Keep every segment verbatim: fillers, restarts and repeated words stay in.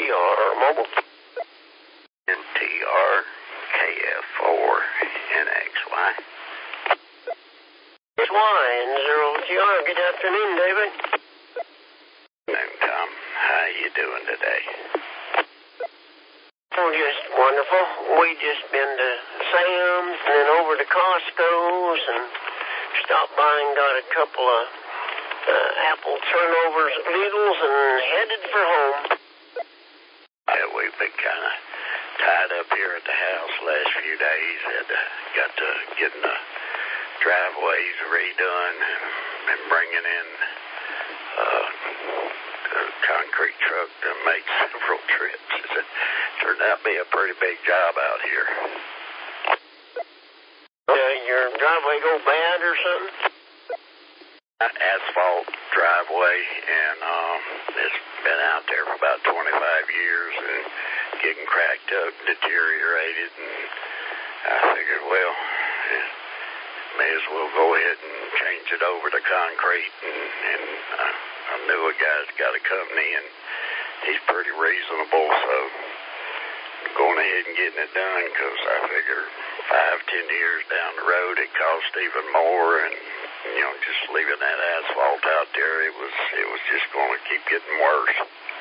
R Mobile. N T R K F four N X Y. It's Y and zero T R. Good afternoon, David. Afternoon, Tom. How you doing today? Oh, just wonderful. We just been to Sam's and then over to Costco's and stopped by and got a couple of uh, apple turnovers at Lidl's and headed for home. Yeah, we've been kind of tied up here at the house the last few days. Had to, got to getting the driveways redone and been bringing in uh, a concrete truck to make several trips. It turned out to be a pretty big job out here. Uh, your driveway go bad or something? Asphalt driveway, and um, it's been out there for about twenty-five years and getting cracked up, deteriorated, and I figured, well, yeah, may as well go ahead and change it over to concrete, and, and I, I knew a guy's got a company, and he's pretty reasonable, so going ahead and getting it done, because I figure five, ten years down the road it cost even more, and you know, just leaving that asphalt out there, it was it was just going to keep getting worse.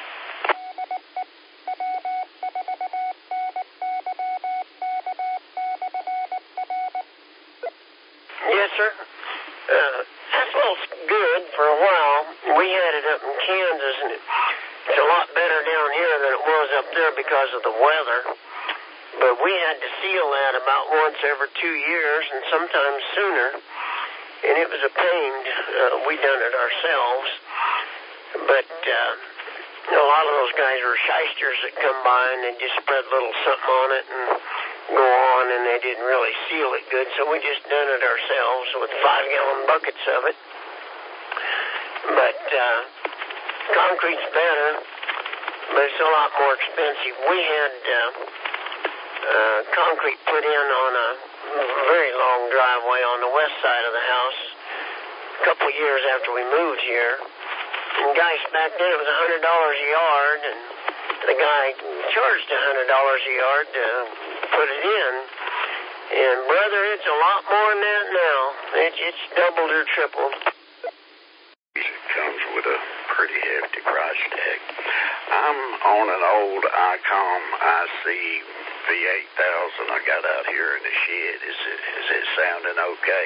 Yes, sir. Uh, asphalt's good for a while. We had it up in Kansas, and it, it's a lot better down here than it was up there because of the weather. But we had to seal that about once every two years and sometimes sooner. And it was a pain. Uh, we done it ourselves. But uh, you know, a lot of those guys were shysters that come by and they just spread a little something on it and go on, and they didn't really seal it good. So we just done it ourselves with five-gallon buckets of it. But uh, concrete's better, but it's a lot more expensive. We had uh, uh, concrete put in on a very long driveway on the west side of the house a couple of years after we moved here. And guys, back then it was one hundred dollars a yard, and the guy charged one hundred dollars a yard to put it in. And brother, it's a lot more than that now. It, it's doubled or tripled. It comes with a pretty hefty price tag. I'm on an old ICOM I C V eight thousand I got out here in the shed. Is it, is it sounding okay?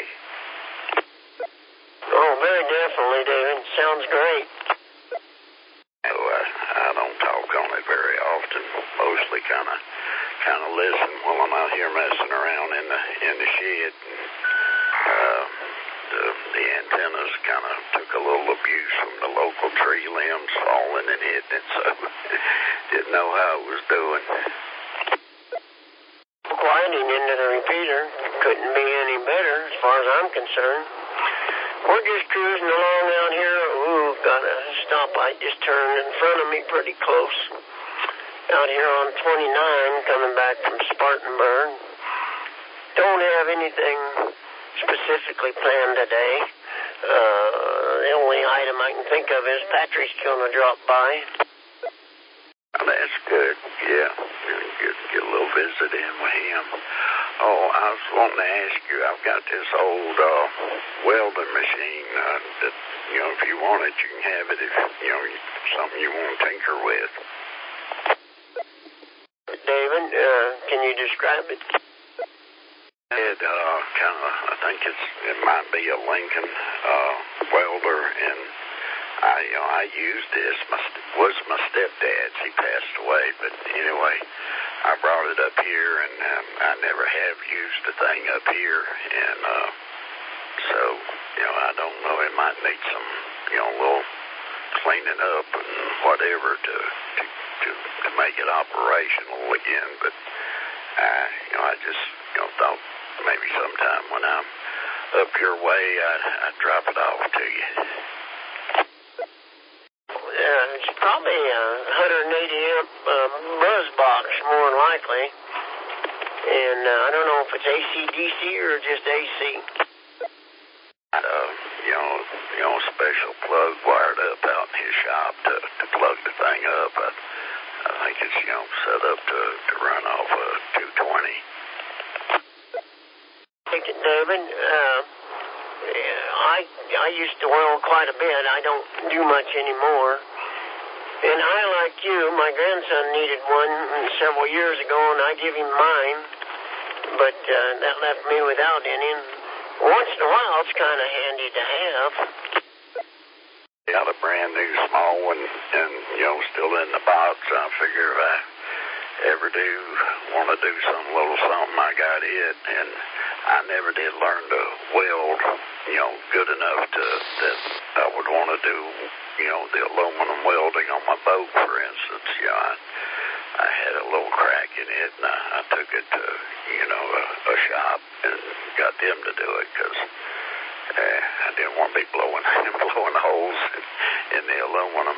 Oh, very definitely, David. Sounds great. No, I, I don't talk on it very often. Mostly kind of kind of listen while I'm out here messing around in the in the shed. Uh, the, the antennas kind of took a little abuse from the local tree limbs falling and hitting it, so didn't know how it was doing. Quieting into the repeater couldn't be any better as far as I'm concerned. We're just cruising along out here. Ooh, got a stoplight just turned in front of me pretty close. Out here on twenty-nine, coming back from Spartanburg. Don't have anything specifically planned today. Uh, the only item I can think of is Patrick's going to drop by. Oh, that's good. Yeah, get, get a little visit in with him. Oh, I was wanting to ask you, I've got this old uh, welding machine uh, that, you know, if you want it, you can have it if, you know, something you want to tinker with. David, uh, can you describe it? It uh, kind of, I think it's, it might be a Lincoln uh, welder, and I, you know, I used this. My was my stepdad's. He passed away, but anyway, I brought it up here, and um, I never have used the thing up here, and uh, so you know, I don't know. It might need some, you know, a little cleaning up and whatever to to to, to make it operational again. But uh, you know, I just you know thought maybe sometime when I'm up your way, I'd, I'd drop it off to you. Uh, it's probably a one hundred eighty amp uh, buzz box, more than likely. And uh, I don't know if it's A C D C or just A C. Uh, you know, you know, special plug wired up out in his shop to, to plug the thing up. I, I think it's, you know, set up to, to run off a two twenty. Thank you, David. Uh, I I used to weld quite a bit. I don't do much anymore. And I, like you, my grandson needed one several years ago, and I gave him mine. But uh, that left me without any. And once in a while, it's kind of handy to have. Got a brand new small one, and, you know, still in the box. I figure if I ever do want to do some little something, I got it. And I never did learn to weld, you know, good enough to that I would want to do, you know, the aluminum welding on my boat, for instance. You know, I, I had a little crack in it, and I, I took it to, you know, a, a shop and got them to do it because uh, I didn't want to be blowing blowing holes in, in the aluminum.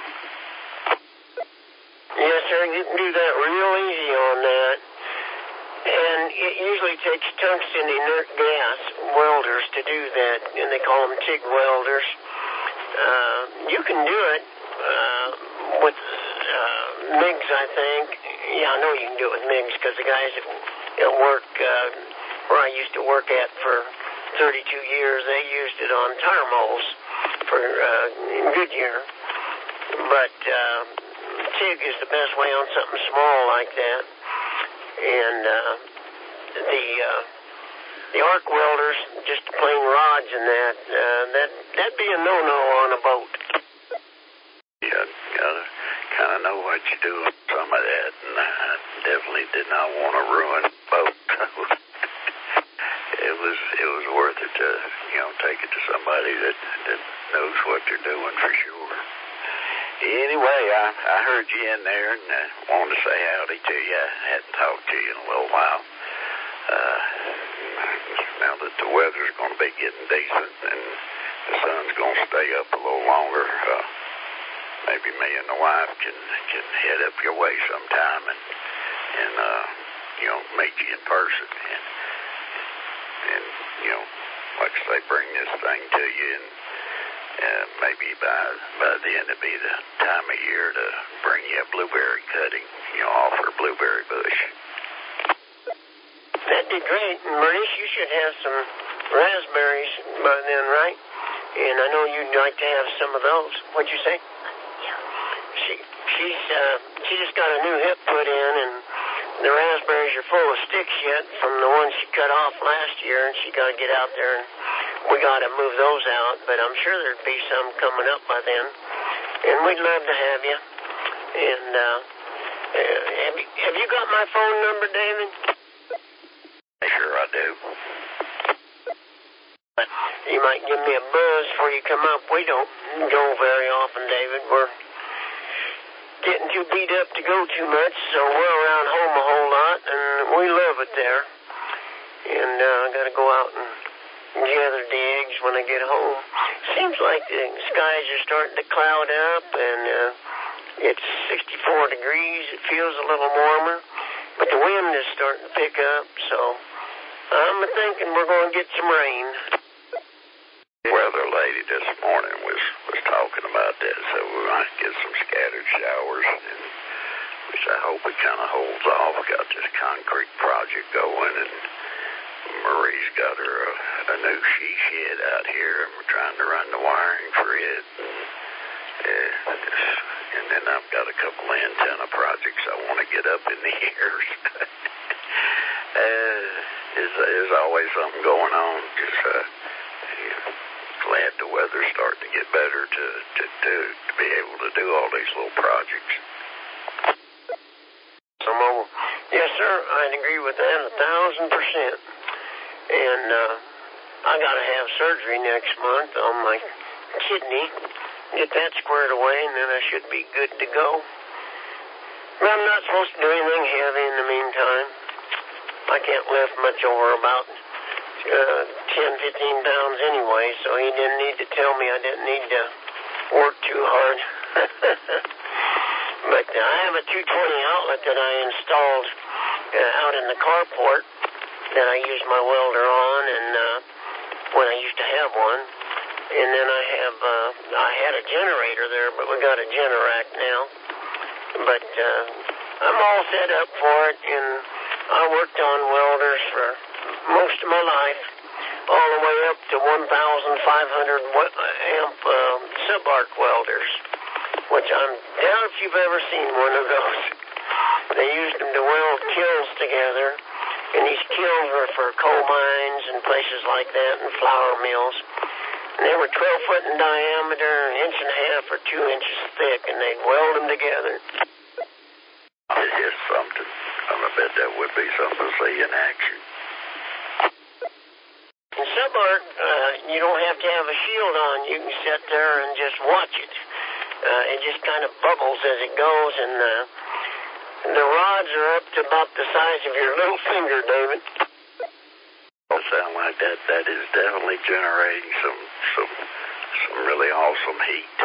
Yes, sir, you can do that real easy on that. And it usually takes tungsten inert gas welders to do that, and they call them TIG welders. Uh, you can do it uh, with uh, MIGs, I think. Yeah, I know you can do it with MIGs because the guys that, that work uh, where I used to work at for thirty-two years, they used it on tire molds for uh, Goodyear. But uh, TIG is the best way on something small like that. And uh, the uh, the arc welders, just plain rods and that, uh, that that'd be a no-no on a boat. Yeah, you gotta kind of know what you do with some of that, and I definitely did not want to ruin a boat. it was it was worth it to, you know, take it to somebody that that knows what they're doing for sure. Anyway, I, I heard you in there and uh, wanted to say howdy to you. I hadn't talked to you in a little while. Uh, now that the weather's going to be getting decent and the sun's going to stay up a little longer, uh, maybe me and the wife can, can head up your way sometime and, and uh, you know, meet you in person. And, and, you know, like I say, bring this thing to you and Uh, maybe by by then it'd be the time of year to bring you a blueberry cutting, you know, off her blueberry bush. That'd be great. And Bernice, you should have some raspberries by then, right? And I know you'd like to have some of those. What'd you say? Yeah. She she's uh, she just got a new hip put in, and the raspberries are full of sticks yet from the ones she cut off last year, and she got to get out there and we got to move those out, but I'm sure there'd be some coming up by then. And we'd love to have you. And uh, have, you, have you got my phone number, David? Sure I do. You might give me a buzz before you come up. We don't go very often, David. We're getting too beat up to go too much, so we're around home a whole lot, and we love it there. And uh, I got to go out and gather the eggs when I get home. Seems like the skies are starting to cloud up, and uh, it's sixty-four degrees. It feels a little warmer, but the wind is starting to pick up, so I'm thinking we're going to get some rain. The weather lady this morning was, was talking about that, so we might get some scattered showers, and, which I hope it kind of holds off. We got this concrete project going, and Marie's got her a, a new she shed out here, and we're trying to run the wiring for it. And, uh, and then I've got a couple of antenna projects I want to get up in the air. uh, there's, there's always something going on. Just uh, you know, glad the weather's starting to get better to, to, to, to be able to do all these little projects. Some more. Yes, sir. I'd agree with that a thousand percent. And uh, I got to have surgery next month on my kidney. Get that squared away, and then I should be good to go. But I'm not supposed to do anything heavy in the meantime. I can't lift much over about uh, ten, fifteen pounds anyway, so he didn't need to tell me I didn't need to work too hard. But uh, I have a two twenty outlet that I installed uh, out in the carport that I use my welder on, and uh, when I used to have one. And then I have, uh, I had a generator there, but we got a Generac now. But uh, I'm all set up for it, and I worked on welders for most of my life, all the way up to one thousand five hundred amp uh, sub-arc welders, which I'm doubt if you've ever seen one of those. They used them to weld kilns together, and these kilns were for coal mines and places like that, and flour mills. And they were twelve foot in diameter, an inch and a half or two inches thick, and they'd weld them together. It is something. I bet that would be something to see in action. In sub-arc, uh, you don't have to have a shield on. You can sit there and just watch it. Uh, it just kind of bubbles as it goes, and uh, the rods are up to about the size of your little finger, David. Well, sound like that. That is definitely generating some some some really awesome heat.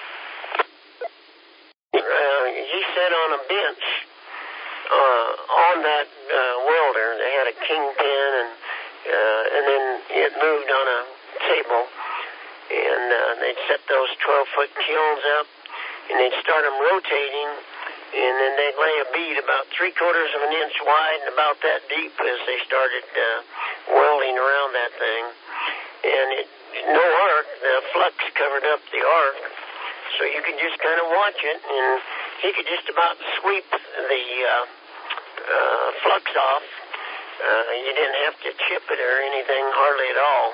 Uh, he sat on a bench uh, on that uh, welder. They had a kingpin, and uh, and then it moved on a table, and uh, they'd set those twelve foot kilns up, and they'd start them rotating, and then they'd lay a bead about three quarters of an inch wide and about that deep as they started uh, welding around that thing. And it, no arc, the flux covered up the arc, so you could just kind of watch it, and he could just about sweep the uh, uh, flux off. Uh, you didn't have to chip it or anything hardly at all.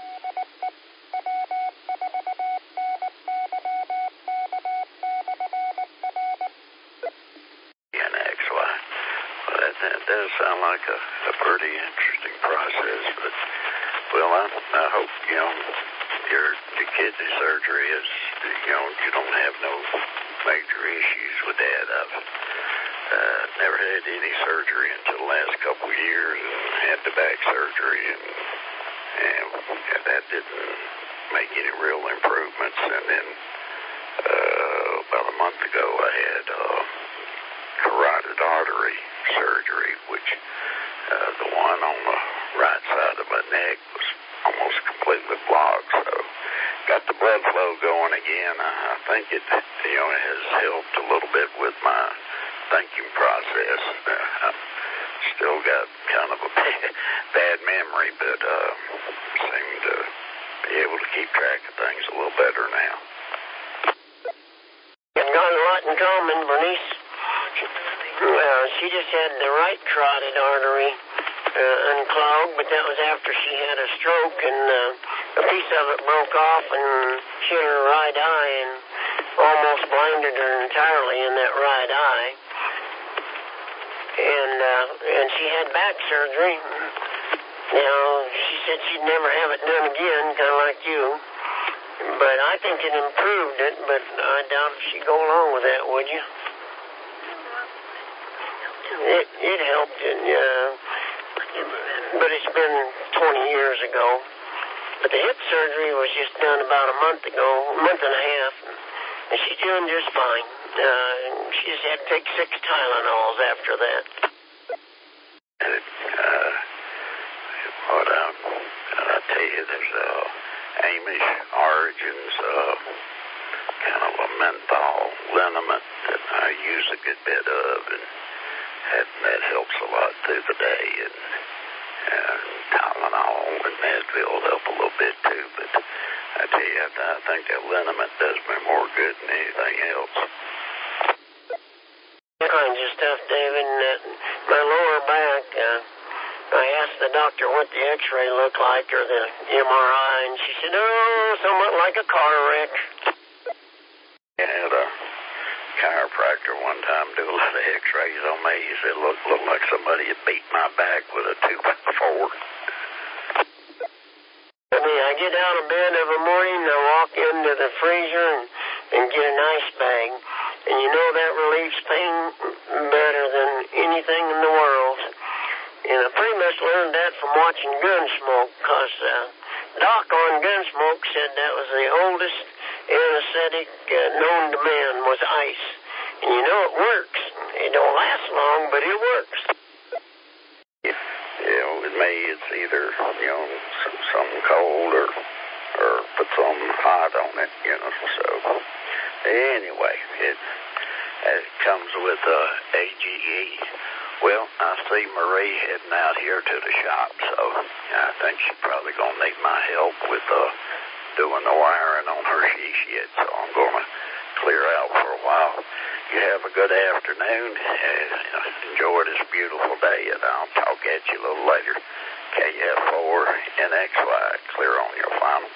That does sound like a, a pretty interesting process, but, well, I, I hope, you know, your, your kidney surgery is, you know, you don't have no major issues with that. I've uh, never had any surgery until the last couple of years, and had the back surgery, and, and, and that didn't make any real improvements. And then uh, about a month ago, I had uh, carotid artery surgery, which uh, the one on the right side of my neck was almost completely blocked. So got the blood flow going again. I think it, you know, has helped a little bit with my thinking process. Uh, I've still got kind of a bad, bad memory, but uh, seem to be able to keep track of things a little better now. You've got a lot in common, Bernice. Well, she just had the right carotid artery uh, unclogged, but that was after she had a stroke, and uh, a piece of it broke off and hit her right eye and almost blinded her entirely in that right eye. And uh, and she had back surgery. Now, she said she'd never have it done again, kind of like you. But I think it improved it, but I doubt if she'd go along with that, would you? It, it helped, and, uh, but it's been twenty years ago. But the hip surgery was just done about a month ago, a month and a half, and she's doing just fine. Uh, she just had to take six Tylenols after that. And it, uh, what, um, I tell you, there's uh, Amish origins, uh, kind of a menthol liniment that I use a good bit of, and that, that helps a lot through the day, and, and Tylenol and Advil help a little bit too, but I tell you, I, I think that liniment does me more good than anything else. All kinds of stuff, David, and uh, my lower back, uh, I asked the doctor what the x-ray looked like, or the M R I, and she said, oh, somewhat like a car wreck. I had a chiropractor one time do a lot of x-rays on me. He said, look, looked like somebody had beat my back with a two by four. I mean, I get out of bed every morning, I walk into the freezer and, and get an ice bag. And you know that relieves pain better than anything in the world. And I pretty much learned that from watching Gunsmoke, because uh, Doc on Gunsmoke said that was the oldest anesthetic uh, known to man was ice. And you know it works. It don't last long, but it works. Yeah, you know, with me it's either, you know, some, something cold or, or put something hot on it, you know, so... Anyway, it, it comes with uh, A G Yee. Well, I see Marie heading out here to the shop, so I think she's probably going to need my help with uh, doing the wiring on her she-shed, so I'm going to clear out for a while. You have a good afternoon, and uh, enjoy this beautiful day, and I'll talk at you a little later. K F four N X Y, clear on your final.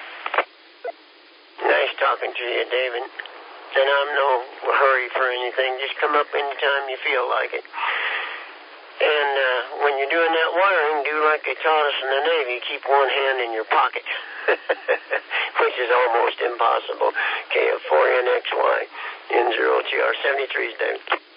Nice talking to you, David. And I'm no hurry for anything. Just come up anytime you feel like it. And uh, when you're doing that wiring, do like they taught us in the Navy, keep one hand in your pocket, which is almost impossible. K F four N X Y, N zero T R seventy-three is David.